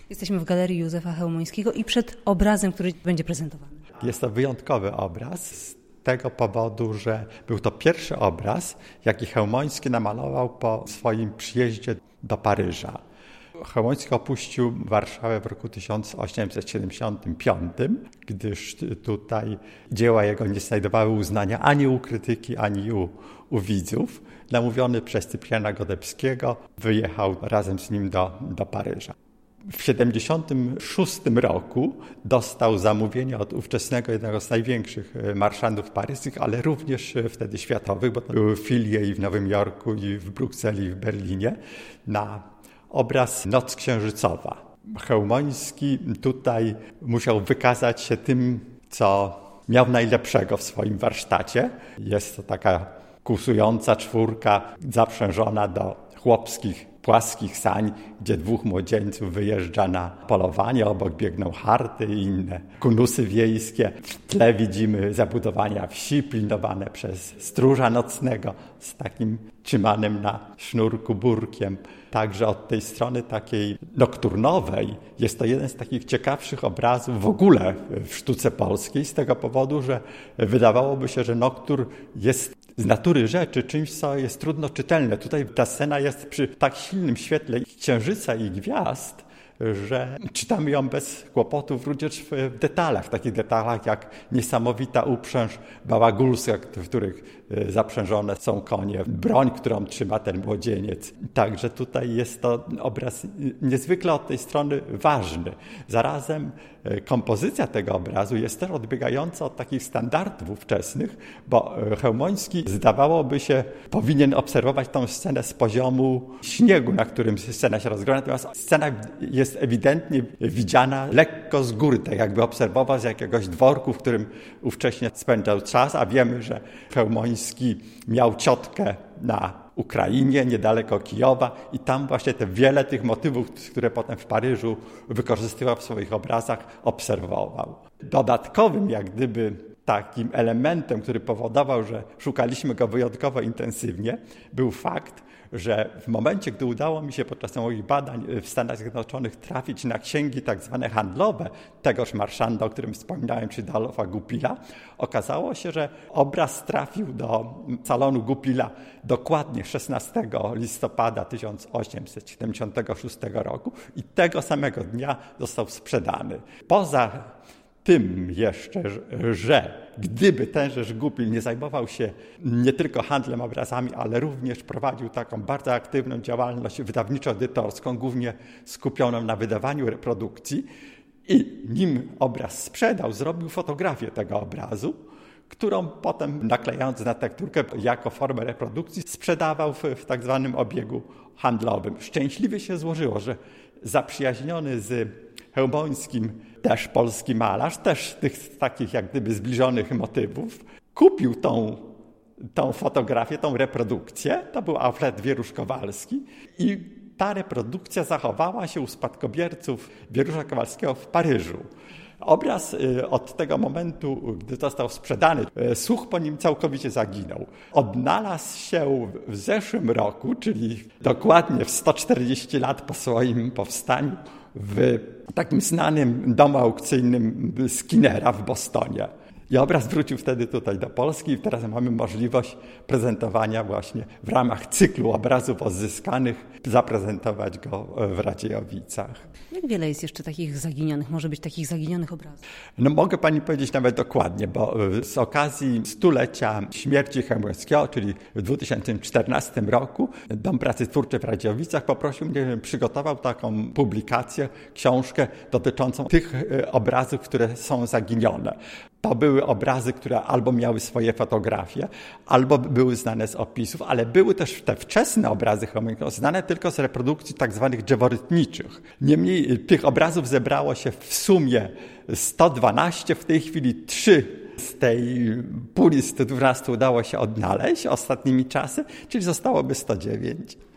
Jesteśmy w Galerii Józefa Chełmońskiego i przed obrazem, który będzie prezentowany. Jest to wyjątkowy obraz z tego powodu, że był to pierwszy obraz, jaki Chełmoński namalował po swoim przyjeździe do Paryża. Chełmoński opuścił Warszawę w roku 1875, gdyż tutaj dzieła jego nie znajdowały uznania ani u krytyki, ani u widzów. Namówiony przez Cypriana Godebskiego wyjechał razem z nim do Paryża. W 1976 roku dostał zamówienie od ówczesnego jednego z największych marszandów paryskich, ale również wtedy światowych, bo to były filie i w Nowym Jorku, i w Brukseli, i w Berlinie, na obraz Noc księżycowa. Chełmoński tutaj musiał wykazać się tym, co miał najlepszego w swoim warsztacie. Jest to taka kursująca czwórka zaprzężona do chłopskich płaskich sań, gdzie dwóch młodzieńców wyjeżdża na polowanie, obok biegną harty i inne kunusy wiejskie. W tle widzimy zabudowania wsi pilnowane przez stróża nocnego z takim trzymanym na sznurku burkiem. Także od tej strony takiej nokturnowej jest to jeden z takich ciekawszych obrazów w ogóle w sztuce polskiej, z tego powodu, że wydawałoby się, że noktur jest z natury rzeczy czymś, co jest trudno czytelne. Tutaj ta scena jest przy tak silnym świetle księżyca i gwiazd, że czytamy ją bez kłopotów również w detalach, w takich detalach jak niesamowita uprzęż bałagulska, w których zaprzężone są konie, broń, którą trzyma ten młodzieniec. Także tutaj jest to obraz niezwykle od tej strony ważny. Zarazem kompozycja tego obrazu jest też odbiegająca od takich standardów ówczesnych, bo Chełmoński, zdawałoby się, powinien obserwować tę scenę z poziomu śniegu, na którym scena się rozgrywa, natomiast scena jest ewidentnie widziana lekko z góry, tak jakby obserwował z jakiegoś dworku, w którym ówcześnie spędzał czas, a wiemy, że Chełmoński miał ciotkę na Ukrainie, niedaleko Kijowa i tam właśnie wiele tych motywów, które potem w Paryżu wykorzystywał w swoich obrazach, obserwował. Dodatkowym jak gdyby takim elementem, który powodował, że szukaliśmy go wyjątkowo intensywnie, był fakt, że w momencie, gdy udało mi się podczas moich badań w Stanach Zjednoczonych trafić na księgi tak zwane handlowe tegoż marszanda, o którym wspominałem, czy Adolfa Goupila, okazało się, że obraz trafił do salonu Goupila dokładnie 16 listopada 1876 roku i tego samego dnia został sprzedany. Poza tym jeszcze, że gdyby tenżeż Goupil nie zajmował się nie tylko handlem obrazami, ale również prowadził taką bardzo aktywną działalność wydawniczo-edytorską, głównie skupioną na wydawaniu reprodukcji i nim obraz sprzedał, zrobił fotografię tego obrazu, którą potem naklejając na tekturkę jako formę reprodukcji sprzedawał w tak zwanym obiegu handlowym. Szczęśliwie się złożyło, że zaprzyjaźniony z Chełmońskim też polski malarz, też tych takich jak gdyby zbliżonych motywów, kupił tą fotografię, tą reprodukcję, to był Alfred Wierusz-Kowalski i ta reprodukcja zachowała się u spadkobierców Wierusza Kowalskiego w Paryżu. Obraz od tego momentu, gdy został sprzedany, słuch po nim całkowicie zaginął. Odnalazł się w zeszłym roku, czyli dokładnie w 140 lat po swoim powstaniu, w takim znanym domu aukcyjnym Skinnera w Bostonie. I obraz wrócił wtedy tutaj do Polski i teraz mamy możliwość prezentowania właśnie w ramach cyklu obrazów odzyskanych, zaprezentować go w Radziejowicach. Jak wiele jest jeszcze takich zaginionych, może być takich zaginionych obrazów? No mogę pani powiedzieć nawet dokładnie, bo z okazji stulecia śmierci Chełmońskiego, czyli w 2014 roku, Dom Pracy Twórczej w Radziejowicach poprosił mnie, żebym przygotował taką publikację, książkę dotyczącą tych obrazów, które są zaginione. To były obrazy, które albo miały swoje fotografie, albo były znane z opisów, ale były też te wczesne obrazy Chełmońskiego znane tylko z reprodukcji tak zwanych drzeworytniczych. Niemniej tych obrazów zebrało się w sumie 112, w tej chwili 3 z tej puli 112 udało się odnaleźć ostatnimi czasy, czyli zostałoby 109.